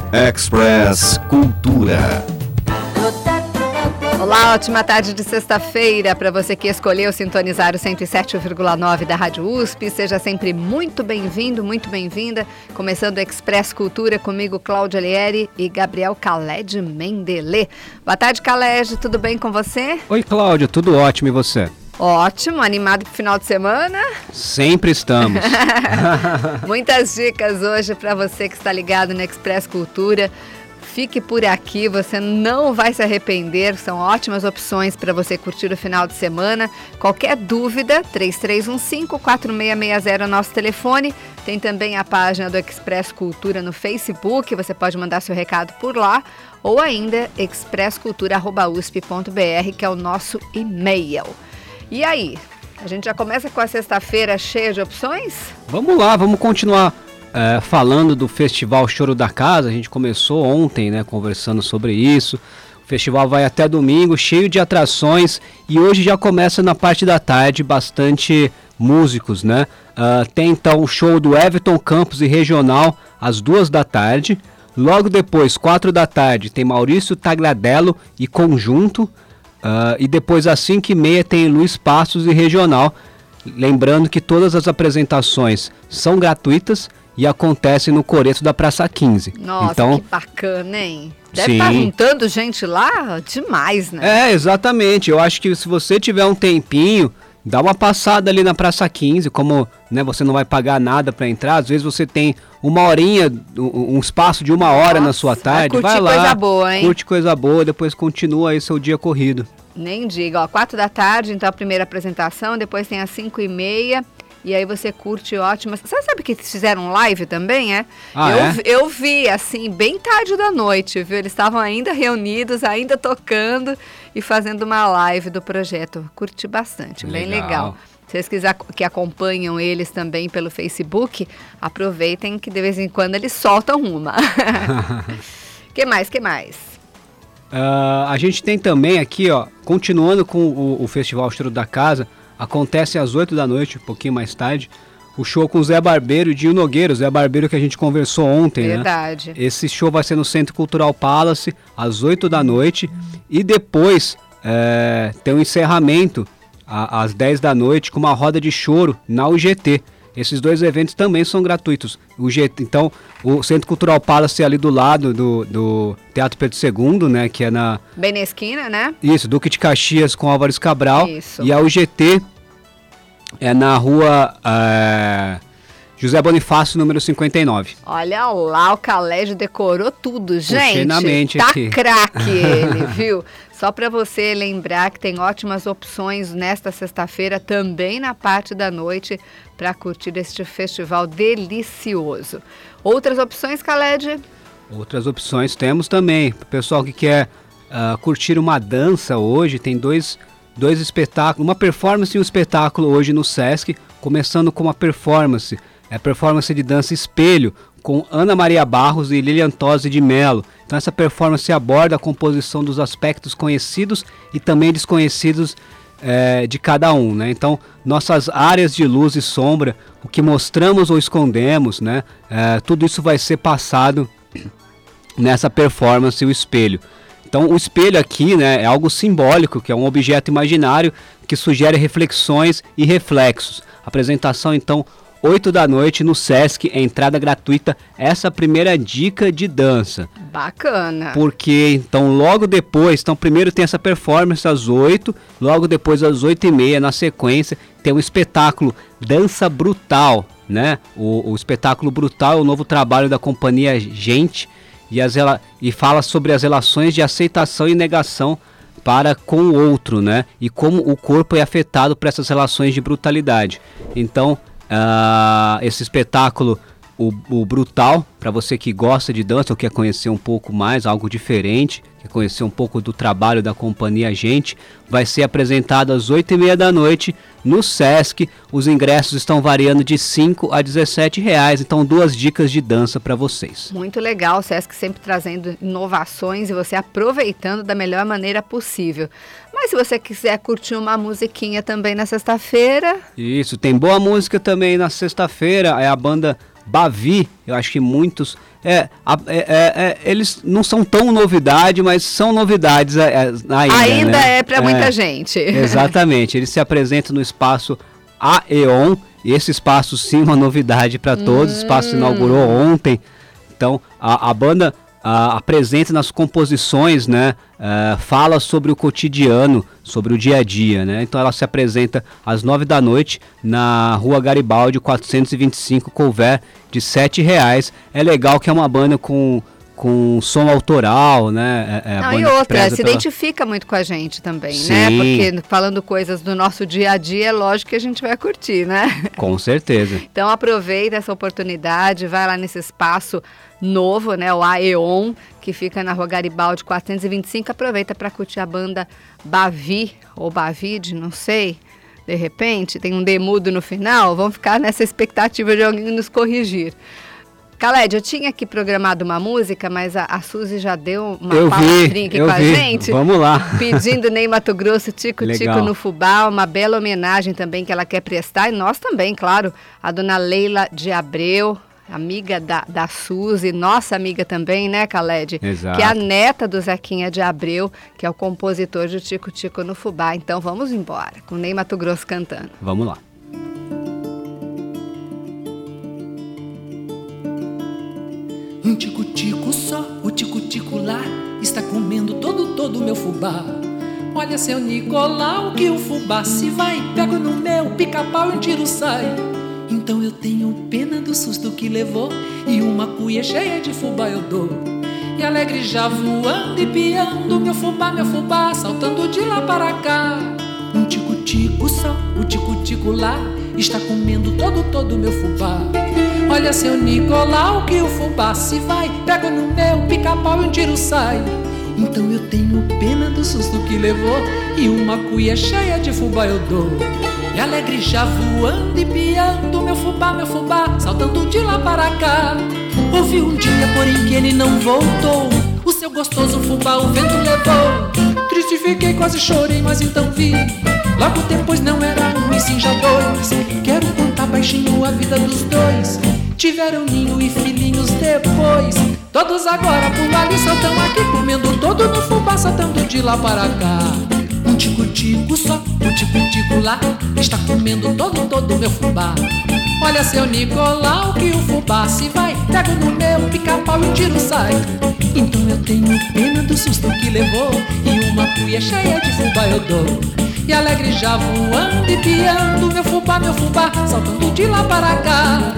Express Cultura. Olá, ótima tarde de sexta-feira para você que escolheu sintonizar o 107,9 da Rádio USP. Seja sempre muito bem-vindo, muito bem-vinda. Começando o Express Cultura comigo, Cláudia Lieri e Gabriel Khaled Mendelê. Boa tarde, Khaled, tudo bem com você? Oi, Cláudia, tudo ótimo, e você? Ótimo, animado pro final de semana? Sempre estamos. Muitas dicas hoje para você que está ligado no Express Cultura. Fique por aqui, você não vai se arrepender, são ótimas opções para você curtir o final de semana. Qualquer dúvida, 3315-4660 é nosso telefone. Tem também a página do Express Cultura no Facebook, você pode mandar seu recado por lá. Ou ainda, expresscultura@usp.br, que é o nosso e-mail. E aí, a gente já começa com a sexta-feira cheia de opções? Vamos lá, vamos continuar falando do Festival Choro da Casa. A gente começou ontem, né, conversando sobre isso. O festival vai até domingo, cheio de atrações, e hoje já começa na parte da tarde, bastante músicos, né? Tem então o show do Everton Campos e Regional às 14h. Logo depois, 16h, tem Maurício Tagliadello e Conjunto. E depois às 5h30 tem Luiz Passos e Regional. Lembrando que todas as apresentações são gratuitas e acontecem no Coreto da Praça 15. Nossa, então, que bacana, hein? Deve sim. estar juntando gente lá demais, né? Exatamente. Eu acho que se você tiver um tempinho, dá uma passada ali na Praça 15, como, né, você não vai pagar nada para entrar. Às vezes você tem uma horinha, um espaço de 1 hora na sua tarde. Vai lá, coisa boa, hein? Curte coisa boa, depois continua aí seu dia corrido. Nem diga, ó, 16h, então a primeira apresentação, depois tem às 5h30, e aí você curte ótimas. Você sabe que eles fizeram live também, é? Eu vi, assim, bem tarde da noite, viu? Eles estavam ainda reunidos, ainda tocando e fazendo uma live do projeto. Curti bastante, bem legal. Se vocês que acompanham eles também pelo Facebook, aproveitem que de vez em quando eles soltam uma. Que mais? A gente tem também aqui, ó, continuando com o Festival Choro da Casa, acontece às 8h, um pouquinho mais tarde, o show com o Zé Barbeiro e Dinho Nogueira. O Zé Barbeiro que a gente conversou ontem, verdade, né? Esse show vai ser no Centro Cultural Palace, às 8h, e depois tem um encerramento às 10h com uma roda de choro na UGT. Esses dois eventos também são gratuitos. Então, o Centro Cultural Palace é ali do lado do Teatro Pedro II, né? Que é na... bem na esquina, né? Isso, Duque de Caxias com Álvares Cabral. Isso. E a UGT é na rua José Bonifácio, número 59. Olha lá, o Khaled decorou tudo, gente. Puxei na mente tá aqui. Craque ele, viu? Só para você lembrar que tem ótimas opções nesta sexta-feira, também na parte da noite, para curtir este festival delicioso. Outras opções, Khaled? Outras opções temos também. O pessoal que quer curtir uma dança hoje, tem dois espetáculos, uma performance e um espetáculo hoje no Sesc, começando com uma performance. É a performance de dança Espelho, com Ana Maria Barros e Lilian Tosi de Mello. Então essa performance aborda a composição dos aspectos conhecidos e também desconhecidos de cada um, né? Então nossas áreas de luz e sombra, o que mostramos ou escondemos, né? Tudo isso vai ser passado nessa performance, o espelho. Então o espelho aqui, né, é algo simbólico, que é um objeto imaginário que sugere reflexões e reflexos. Apresentação então 8h no Sesc, entrada gratuita. Essa é a primeira dica de dança. Bacana. Porque então logo depois, então primeiro tem essa performance às 8h, logo depois às 8h30 na sequência tem um espetáculo Dança Brutal, né? O espetáculo Brutal é o novo trabalho da companhia Gente e fala sobre as relações de aceitação e negação para com o outro, né? E como o corpo é afetado por essas relações de brutalidade. Então esse espetáculo, o Brutal, para você que gosta de dança ou quer conhecer um pouco mais, algo diferente, quer conhecer um pouco do trabalho da companhia Gente, vai ser apresentado às 8h30 no Sesc. Os ingressos estão variando de R$5 a R$17, então 2 dicas de dança para vocês. Muito legal, o Sesc sempre trazendo inovações e você aproveitando da melhor maneira possível. Mas se você quiser curtir uma musiquinha também na sexta-feira... Isso, tem boa música também na sexta-feira, é a banda Bavi, eu acho que muitos... eles não são tão novidade, mas são novidades ainda, né? Para muita gente. Exatamente, eles se apresentam no espaço Aeon, e esse espaço sim é uma novidade para todos, o espaço se inaugurou ontem, então a banda apresenta nas composições, né, fala sobre o cotidiano, sobre o dia a dia, né? Então ela se apresenta às 9 da noite na Rua Garibaldi 425, couver de R$7. É legal que é uma banda com som autoral, né? E outra, se identifica muito com a gente também, Sim. né? Porque falando coisas do nosso dia a dia, é lógico que a gente vai curtir, né? Com certeza. Então aproveita essa oportunidade, vai lá nesse espaço novo, né? O Aeon, que fica na Rua Garibaldi 425. Aproveita para curtir a banda Bavi, ou Bavide, não sei. De repente, tem um demudo no final. Vamos ficar nessa expectativa de alguém nos corrigir. Khaled, eu tinha aqui programado uma música, mas a Suzy já deu uma palestrinha aqui com a gente. Vamos lá. Pedindo Ney Matogrosso, Tico Legal. Tico no Fubá, uma bela homenagem também que ela quer prestar. E nós também, claro, a dona Leila de Abreu, amiga da Suzy, nossa amiga também, né, Khaled? Exato. Que é a neta do Zequinha de Abreu, que é o compositor de Tico Tico no Fubá. Então vamos embora, com Ney Matogrosso cantando. Vamos lá. Um tico-tico só, o tico-tico lá está comendo todo o meu fubá. Olha, seu Nicolau, que o fubá se vai, pego no meu pica-pau e um tiro sai. Então eu tenho pena do susto que levou, e uma cuia cheia de fubá eu dou. E alegre já voando e piando, meu fubá, saltando de lá para cá. Um tico-tico só, o tico-tico lá está comendo todo o meu fubá. Olha, seu Nicolau, que o fubá se vai, pego no meu pica-pau e um tiro sai. Então eu tenho pena do susto que levou, e uma cuia cheia de fubá eu dou. E alegre já voando e piando, meu fubá, saltando de lá para cá. Houve um dia, porém, que ele não voltou, o seu gostoso fubá o vento levou. Triste fiquei, quase chorei, mas então vi, logo depois não era um e sim já dois. Quero contar baixinho a vida dos dois. Tiveram ninho e filhinhos depois. Todos agora por ali saltam aqui, comendo todo no fubá, saltando de lá para cá. Um tico-tico só, um tico-tico lá está comendo todo meu fubá. Olha, seu Nicolau, que o fubá se vai, pego no meu pica-pau e um tiro sai. Então eu tenho pena do susto que levou, e uma cuia cheia de fubá eu dou. E alegre já voando e piando, meu fubá, saltando de lá para cá.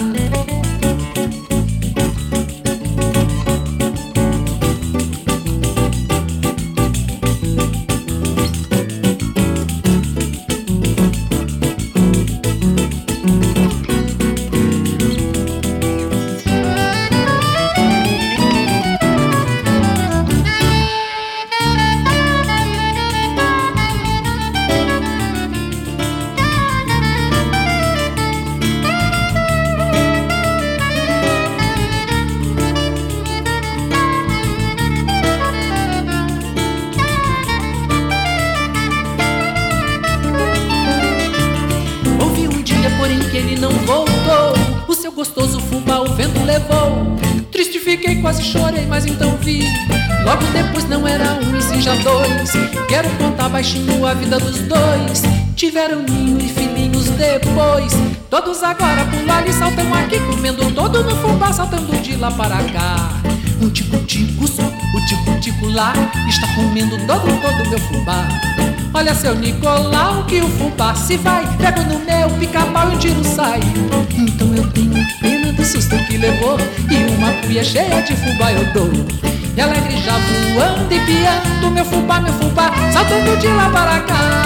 Quase chorei, mas então vi, logo depois não era um e sim já dois. Quero contar baixinho a vida dos dois. Tiveram ninho e filhinhos depois. Todos agora por lá e saltam aqui, comendo todo no fubá, saltando de lá para cá. Um tico-tico só, o tico-tico lá está comendo todo meu fubá. Olha, seu Nicolau, que o fubá se vai, pego no meu pica-pau e um tiro sai. Então eu tenho pena do susto que levou, e uma cuia cheia de fubá eu dou. E alegre já voando e piando, meu fubá, saltando de lá para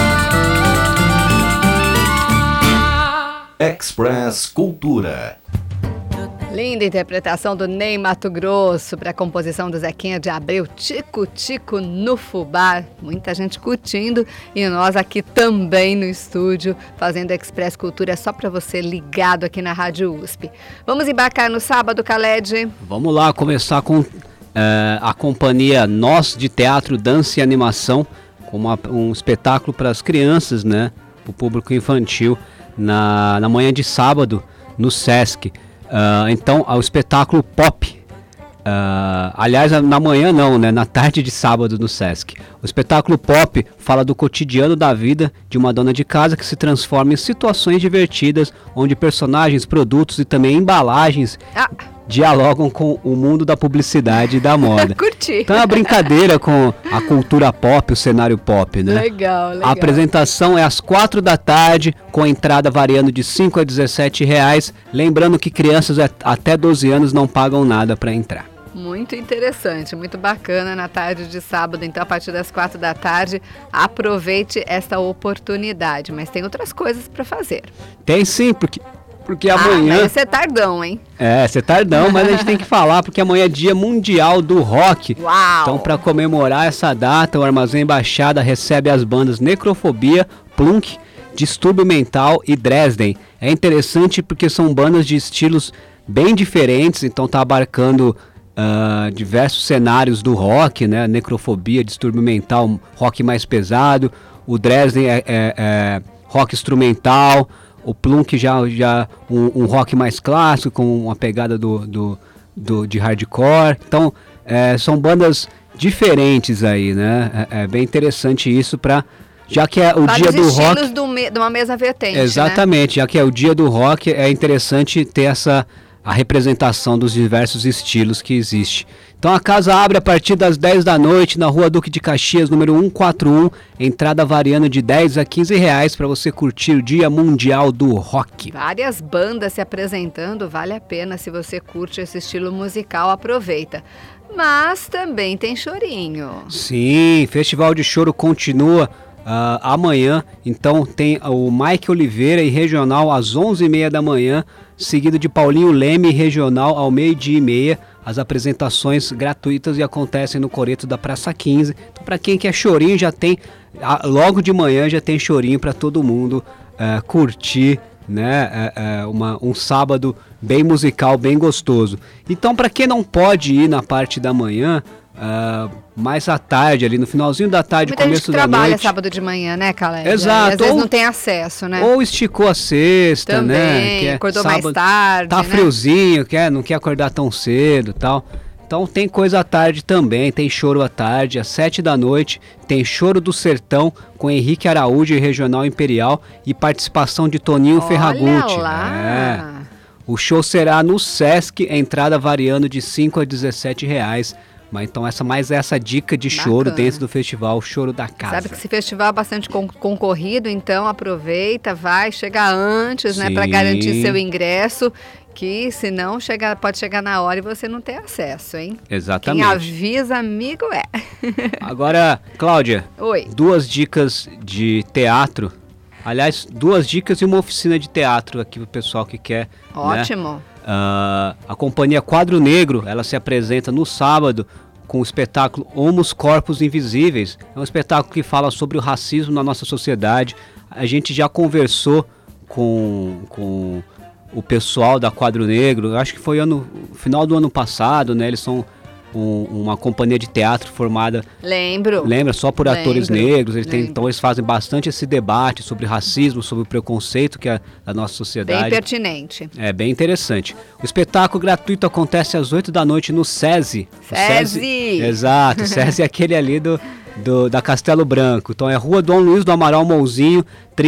cá. Express Cultura. Linda interpretação do Ney Matogrosso para a composição do Zequinha de Abreu, Tico Tico no Fubá. Muita gente curtindo e nós aqui também no estúdio fazendo Express Cultura só para você ligado aqui na Rádio USP. Vamos embarcar no sábado, Khaled? Vamos lá, começar com a companhia Nós de Teatro, Dança e Animação, com um espetáculo para as crianças, né, para o público infantil, na manhã de sábado no Sesc. Então, o espetáculo Pop. Aliás, na manhã não, né? Na tarde de sábado no Sesc. O espetáculo Pop fala do cotidiano da vida de uma dona de casa que se transforma em situações divertidas, onde personagens, produtos e também embalagens dialogam com o mundo da publicidade e da moda. Curti. Então é uma brincadeira com a cultura pop, o cenário pop, né? Legal. A apresentação é às 4 da tarde, com a entrada variando de 5 a 17 reais. Lembrando que crianças até 12 anos não pagam nada para entrar. Muito interessante, muito bacana na tarde de sábado, então a partir das 4 da tarde, aproveite esta oportunidade, mas tem outras coisas para fazer. Tem sim, porque amanhã... Mas você é tardão, hein? Você é tardão, mas a gente tem que falar, porque amanhã é Dia Mundial do Rock. Uau! Então, para comemorar essa data, o Armazém Embaixada recebe as bandas Necrofobia, Plunk, Distúrbio Mental e Dresden. É interessante porque são bandas de estilos bem diferentes, então tá abarcando... diversos cenários do rock, né? Necrofobia, Distúrbio Mental, rock mais pesado. O Dresden é rock instrumental. O Plunk já um rock mais clássico, com uma pegada de hardcore. Então, são bandas diferentes aí, né? É bem interessante isso já que é o dia do rock... estilos de uma mesma vertente, exatamente, né? Já que é o dia do rock, é interessante ter a representação dos diversos estilos que existe. Então a casa abre a partir das 10 da noite na Rua Duque de Caxias, número 141, entrada variando de 10 a 15 reais para você curtir o Dia Mundial do Rock. Várias bandas se apresentando, vale a pena. Se você curte esse estilo musical, aproveita. Mas também tem chorinho. Sim, Festival de Choro continua amanhã, então tem o Mike Oliveira e Regional às 11h30 da manhã, seguido de Paulinho Leme Regional ao 12h30. As apresentações gratuitas e acontecem no Coreto da Praça 15. Então, para quem quer chorinho, já tem, logo de manhã já tem chorinho para todo mundo curtir, né? Um sábado bem musical, bem gostoso. Então, para quem não pode ir na parte da manhã, mais à tarde, ali no finalzinho da tarde, muita começo da noite. Muita gente trabalha sábado de manhã, né, Caleb? Exato. Às vezes não tem acesso, né? Ou esticou a sexta, também, né? Que acordou sábado, mais tarde, tá friozinho, não quer acordar tão cedo e tal. Então tem coisa à tarde também, tem choro à tarde, às 7 da noite, tem Choro do Sertão com Henrique Araújo e Regional Imperial e participação de Toninho Ferragutti. Olha lá! O show será no Sesc, entrada variando de 5 a 17 reais. Mas então essa dica de choro dentro do festival Choro da Casa. Sabe que esse festival é bastante concorrido, então aproveita, chega antes, né, para garantir seu ingresso, que senão pode chegar na hora e você não ter acesso, hein? Exatamente. Quem avisa, amigo é. Agora, Cláudia, oi. 2 dicas de teatro. Aliás, 2 dicas e uma oficina de teatro aqui pro pessoal que quer. Ótimo. Né? A companhia Quadro Negro, ela se apresenta no sábado com o espetáculo Homos Corpos Invisíveis. É um espetáculo que fala sobre o racismo na nossa sociedade. A gente já conversou com o pessoal da Quadro Negro, acho que foi final do ano passado, né? Eles são uma companhia de teatro formada... Lembra? Só por atores negros. Então eles fazem bastante esse debate sobre racismo, sobre o preconceito que é da nossa sociedade. Bem pertinente. É bem interessante. O espetáculo gratuito acontece às 8 da noite no SESI. SESI! Exato, o SESI é aquele ali da Castelo Branco. Então é Rua Dom Luiz do Amaral Mouzinho,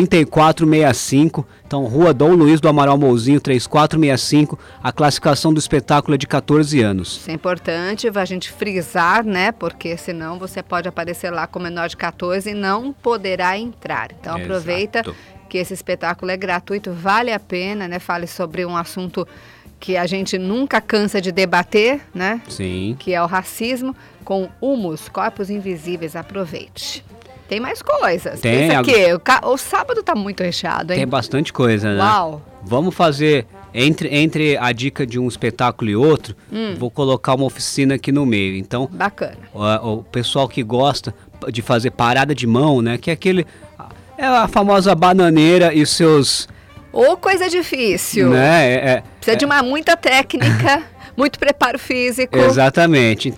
3465. Então Rua Dom Luiz do Amaral Mouzinho, 3465. A classificação do espetáculo é de 14 anos. Isso é importante a gente frisar, né? Porque senão você pode aparecer lá com menor de 14 e não poderá entrar. Então aproveita que esse espetáculo é gratuito, vale a pena, né? Fale sobre um assunto que a gente nunca cansa de debater, né? Sim. Que é o racismo, com Humos, Corpos Invisíveis. Aproveite. Tem mais coisas. Tem. Pensa que o sábado tá muito recheado, hein? Tem bastante coisa, né? Uau! Vamos fazer, entre a dica de um espetáculo e outro, vou colocar uma oficina aqui no meio. Então, bacana. O pessoal que gosta de fazer parada de mão, né? Que é a famosa bananeira e seus... Ou coisa difícil. Né? Precisa de muita técnica, muito preparo físico. Exatamente. Então,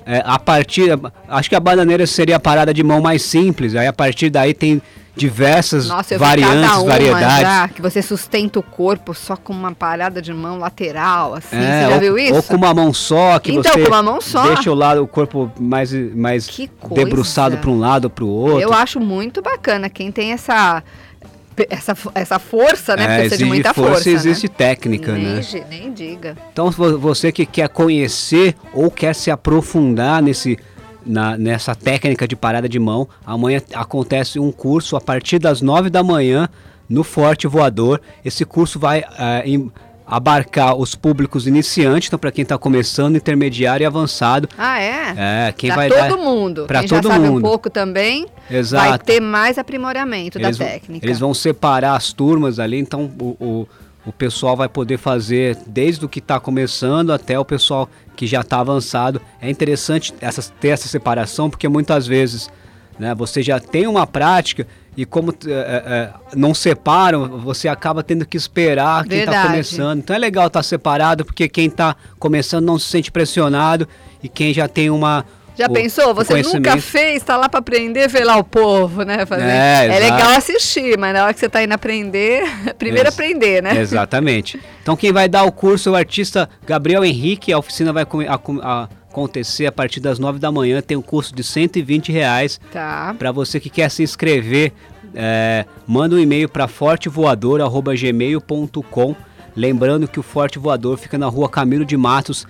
Acho que a bananeira seria a parada de mão mais simples. Aí a partir daí tem diversas variantes, variedades. Já, que você sustenta o corpo só com uma parada de mão lateral, assim. Você já viu isso? Ou com uma mão só, que então, você com uma mão só. Deixa o corpo mais debruçado para um lado ou para o outro. Eu acho muito bacana. Quem tem essa força, né? Porque precisa de muita força. Existe técnica, né? Nem diga. Então, você que quer conhecer ou quer se aprofundar nessa técnica de parada de mão, amanhã acontece um curso a partir das 9 da manhã no Forte Voador. Esse curso vai abarcar os públicos iniciantes, então para quem está começando, intermediário e avançado. Ah, é? Quem pra vai todo mundo. Para todo mundo. Quem já sabe um pouco também, exato, vai ter mais aprimoramento da técnica. Eles vão separar as turmas ali, então o pessoal vai poder fazer desde o que está começando até o pessoal que já está avançado. É interessante ter essa separação, porque muitas vezes, né, você já tem uma prática e como não separam, você acaba tendo que esperar quem está começando. Então é legal estar separado, porque quem está começando não se sente pressionado e quem já tem pensou? Você nunca fez, está lá para aprender, vê lá o povo, né? É legal assistir, mas na hora que você está indo aprender, primeiro aprender, né? Exatamente. Então quem vai dar o curso é o artista Gabriel Henrique. A oficina vai acontecer a partir das 9 da manhã. Tem um curso de R$120. Tá. Para você que quer se inscrever, manda um e-mail para fortevoador@gmail.com. Lembrando que o Forte Voador fica na rua Camilo de Matos,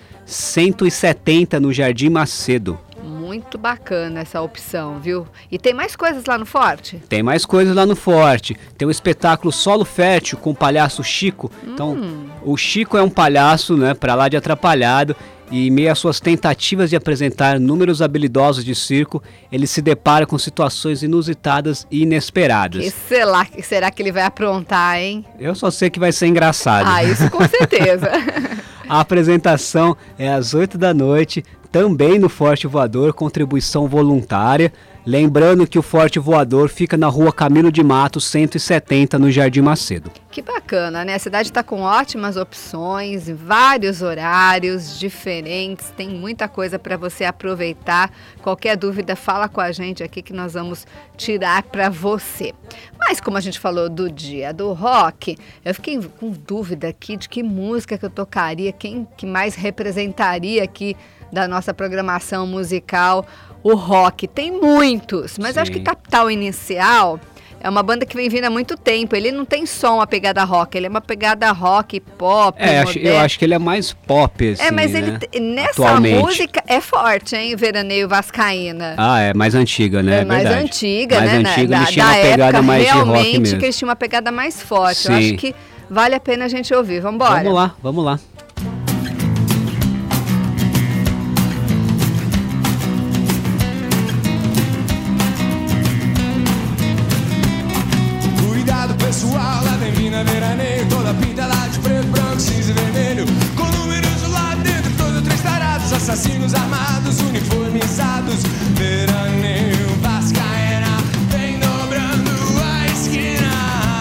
170, no Jardim Macedo. Muito bacana essa opção, viu? E tem mais coisas lá no Forte? Tem mais coisas lá no Forte. Tem o espetáculo Solo Fértil com o palhaço Chico. Então, o Chico é um palhaço, né, pra lá de atrapalhado. E em meio às suas tentativas de apresentar números habilidosos de circo, ele se depara com situações inusitadas e inesperadas. E será que ele vai aprontar, hein? Eu só sei que vai ser engraçado. Ah, isso com certeza. A apresentação é às 8 da noite, também no Forte Voador, contribuição voluntária. Lembrando que o Forte Voador fica na rua Camilo de Matos, 170, no Jardim Macedo. Que bacana, né? A cidade está com ótimas opções, vários horários diferentes, tem muita coisa para você aproveitar. Qualquer dúvida, fala com a gente aqui que nós vamos tirar para você. Mas como a gente falou do dia do rock, eu fiquei com dúvida aqui de que música que eu tocaria, quem que mais representaria aqui da nossa programação musical o rock. Tem muitos, mas acho que Capital Inicial é uma banda que vem vindo há muito tempo. Ele não tem só uma pegada rock, ele é uma pegada rock, pop, eu acho que ele é mais pop, assim, mas né? Nessa música é forte, hein? Veraneio Vascaína. É mais antiga, né? É mais antiga, mais né? Antiga, eles tinham uma pegada mais de rock mesmo. Realmente que eles tinham uma pegada mais forte. Sim. Eu acho que vale a pena a gente ouvir. Vambora? Vamos lá. Pessoal, lá tem mina, veraneio, toda pinta lá de preto, branco, cinza e vermelho, com números lá dentro, todos três tarados, assassinos armados, uniformizados. Veraneio Vascaína vem dobrando a esquina.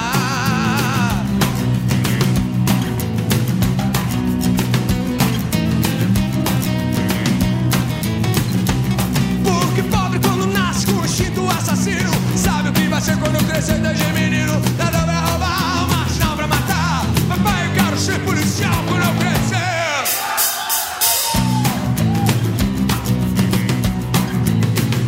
Porque pobre quando nasce com o instinto assassino, sabe o que vai ser quando crescer desde menino. Ser policial quando eu crescer.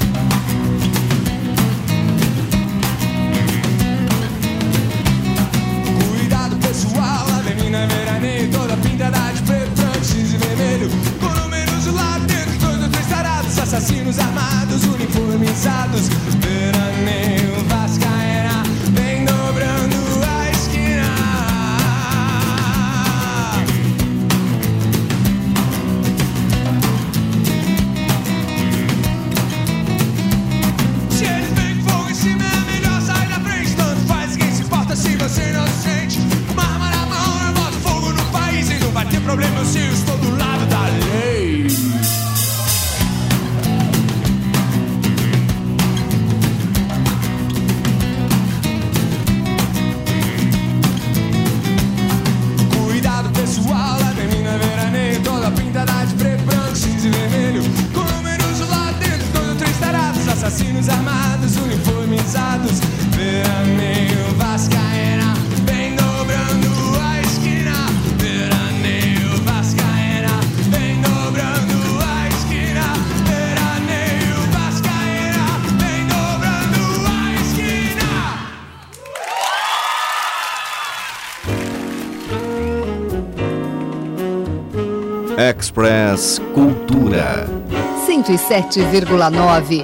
Express Cultura 107,9.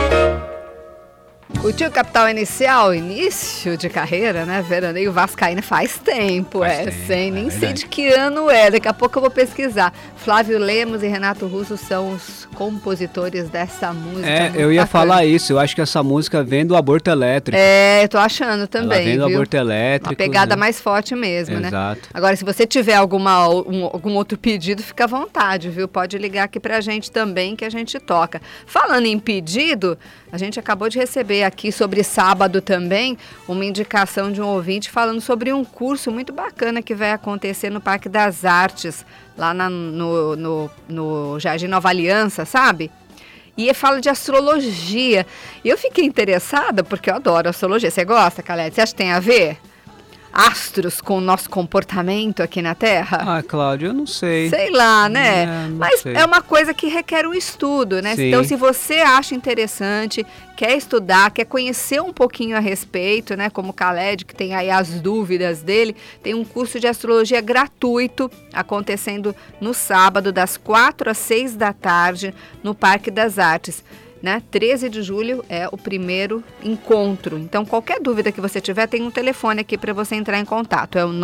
Curtiu Capital Inicial, início de carreira, né? Veraneio Vascaína faz tempo, nem sei de que ano é, daqui a pouco eu vou pesquisar. Flávio Lemos e Renato Russo são os compositores dessa música. Eu ia falar isso, eu acho que essa música vem do Aborto Elétrico. Tô achando também, vem do Aborto Elétrico. Uma pegada mais forte mesmo, né? Exato. Agora, se você tiver algum outro pedido, fica à vontade, viu? Pode ligar aqui pra gente também, que a gente toca. Falando em pedido, a gente acabou de receber aqui sobre sábado também uma indicação de um ouvinte falando sobre um curso muito bacana que vai acontecer no Parque das Artes, lá no Jardim Nova Aliança, sabe? E fala de astrologia. E eu fiquei interessada porque eu adoro astrologia. Você gosta, Calete? Você acha que tem a ver? Astros com o nosso comportamento aqui na Terra? Cláudio, eu não sei. Sei lá, né? Mas sei. É uma coisa que requer um estudo, né? Sim. Então, se você acha interessante, quer estudar, quer conhecer um pouquinho a respeito, né? Como o Khaled, que tem aí as dúvidas dele, tem um curso de astrologia gratuito acontecendo no sábado, das 4 às 6 da tarde, no Parque das Artes. 13 de julho é o primeiro encontro. Então, qualquer dúvida que você tiver, tem um telefone aqui para você entrar em contato. É o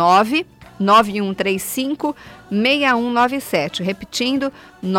99135-6197. Repetindo,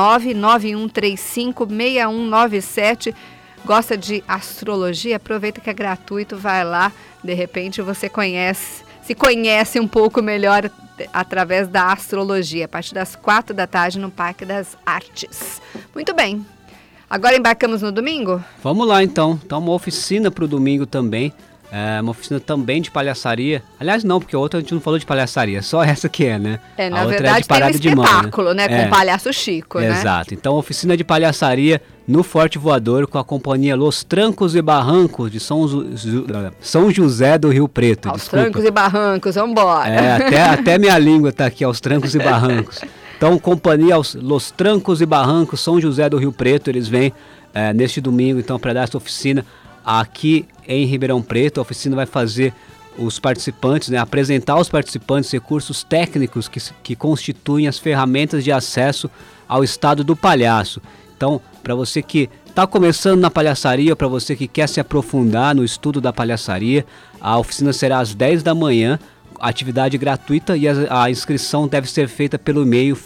99135-6197. Gosta de astrologia? Aproveita que é gratuito, vai lá. De repente, você se conhece um pouco melhor através da astrologia. A partir das 4 da tarde no Parque das Artes. Muito bem. Agora embarcamos no domingo? Vamos lá então. Então uma oficina para o domingo também. Uma oficina também de palhaçaria. Aliás não, porque a outra a gente não falou de palhaçaria. Só essa que é, né? Na a verdade de parada tem um espetáculo, de mão, né? Com o Palhaço Chico, né? Exato. Então oficina de palhaçaria no Forte Voador com a companhia Los Trancos e Barrancos de São José do Rio Preto. Aos Trancos e Barrancos, vambora. Até minha língua tá aqui, aos Trancos e Barrancos. Então, companhia Los Trancos e Barrancos, São José do Rio Preto, eles vêm neste domingo, então, para dar essa oficina aqui em Ribeirão Preto. A oficina vai fazer os participantes, apresentar aos participantes recursos técnicos que constituem as ferramentas de acesso ao estado do palhaço. Então, para você que está começando na palhaçaria, para você que quer se aprofundar no estudo da palhaçaria, a oficina será às 10 da manhã, atividade gratuita, e a inscrição deve ser feita pelo e-mail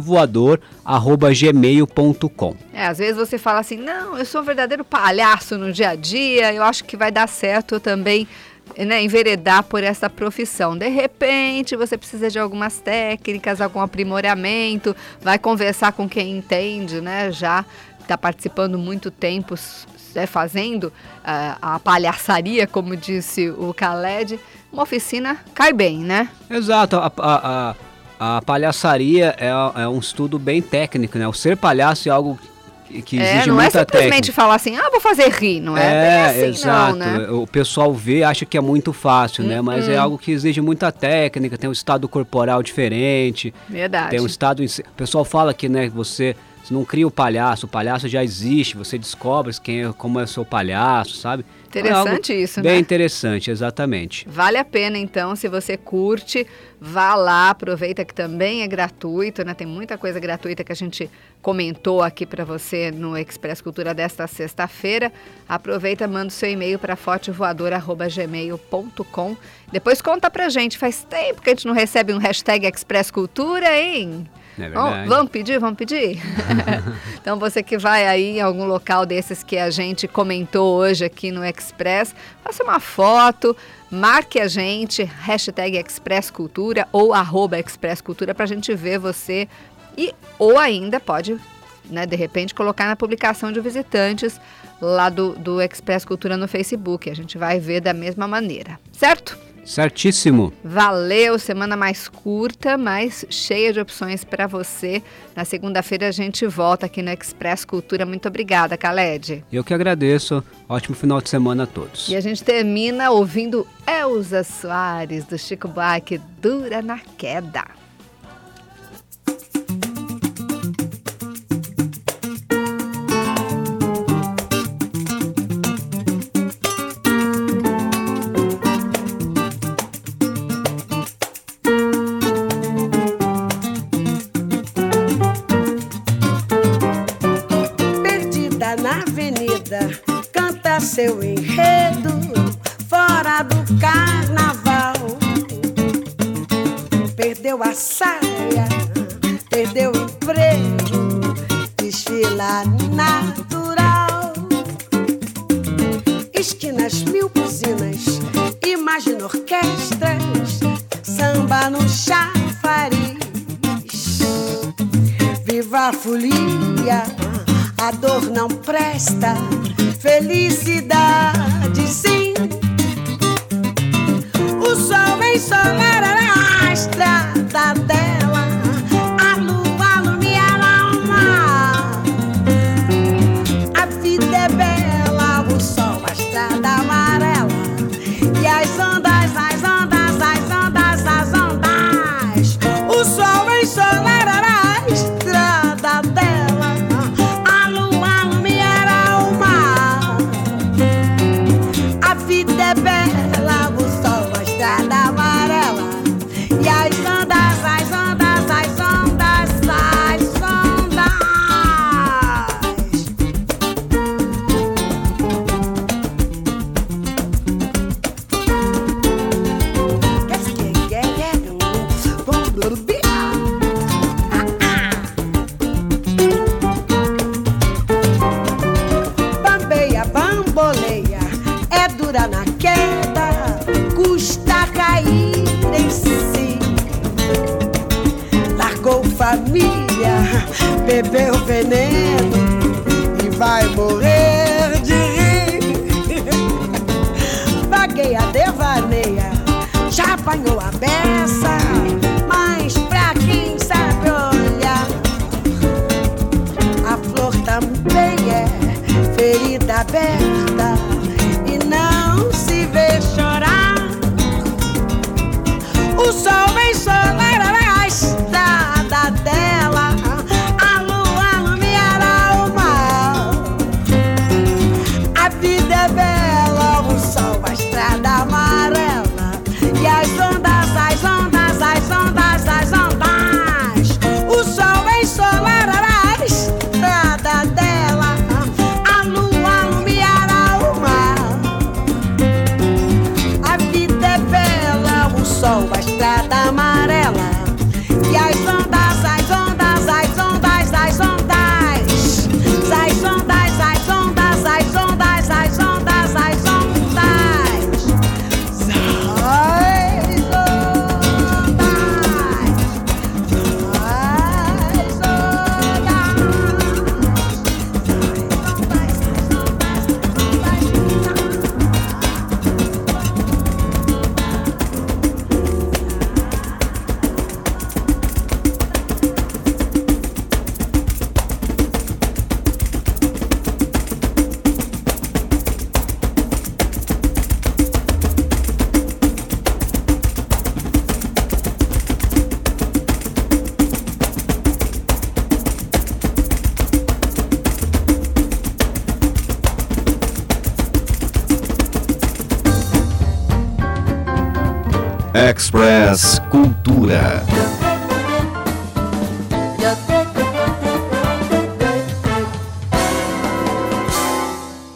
fortevoador@gmail.com. Às vezes você fala assim, não, eu sou um verdadeiro palhaço no dia a dia, eu acho que vai dar certo também, enveredar por essa profissão. De repente, você precisa de algumas técnicas, algum aprimoramento, vai conversar com quem entende, já está participando muito tempo, fazendo a palhaçaria, como disse o Khaled. Uma oficina cai bem, né? Exato, a palhaçaria é um estudo bem técnico, né? O ser palhaço é algo que exige não muita é simplesmente técnica. Falar assim, vou fazer rir, não é bem assim, exato. Não, né? O pessoal acha que é muito fácil, né? Mas é algo que exige muita técnica, tem um estado corporal diferente. Verdade. Tem um estado... O pessoal fala que, você não cria o palhaço já existe, você descobre como é o seu palhaço, sabe? Interessante isso, né? Bem interessante, exatamente. Vale a pena, então, se você curte, vá lá, aproveita que também é gratuito, né? Tem muita coisa gratuita que a gente comentou aqui para você no Express Cultura desta sexta-feira. Aproveita, manda o seu e-mail para fortevoador@gmail.com. Depois conta pra gente, faz tempo que a gente não recebe um hashtag Express Cultura, hein? É verdade. Vamos pedir? Então você que vai aí em algum local desses que a gente comentou hoje aqui no Express, faça uma foto, marque a gente, hashtag Express Cultura ou @Express Cultura, pra gente ver você ou ainda pode, de repente, colocar na publicação de visitantes lá do Express Cultura no Facebook. A gente vai ver da mesma maneira, certo? Certíssimo. Valeu, semana mais curta, mas cheia de opções para você. Na segunda-feira a gente volta aqui no Express Cultura. Muito obrigada, Khaled. Eu que agradeço. Ótimo final de semana a todos. E a gente termina ouvindo Elza Soares, do Chico Buarque, Dura na Queda. seu enredo fora do carnaval. Perdeu a saia, perdeu o emprego, desfila natural. Esquinas, mil buzinas, imagina orquestras, samba no chafariz. Viva a folia, a dor não presta, felicidade sim. O sol ensolará a estrada dela, a lua alumiará o mar. A vida é bela, o sol, a estrada amarela e as ondas, as ondas, as ondas, as ondas. O sol ensolará a estrada dela, a lua alumiará o mar. A vida é bela, o sol, a estrada amarela e as ondas, as ondas, as ondas, as ondas. Bambeia, bamboleia, é dura na queda, custa cair em si. Largou família, bebeu veneno e vai morrer de rir. Vagueia, devaneia, já apanhou a beça, mas pra quem sabe olhar, a flor também é ferida aberta e não se vê chorar. O sol ensolará a estrada dela, a lua alumiará o mar. A vida é bela, o sol, a estrada amarela e as ondas, as ondas, as ondas, as ondas. O sol ensolará a estrada dela, a lua alumiará o mar. A vida é bela, o sol, a estrada amarela e as ondas, as ondas, as ondas, as ondas. As ondas, as ondas, as ondas, as ondas, as ondas. Express Cultura.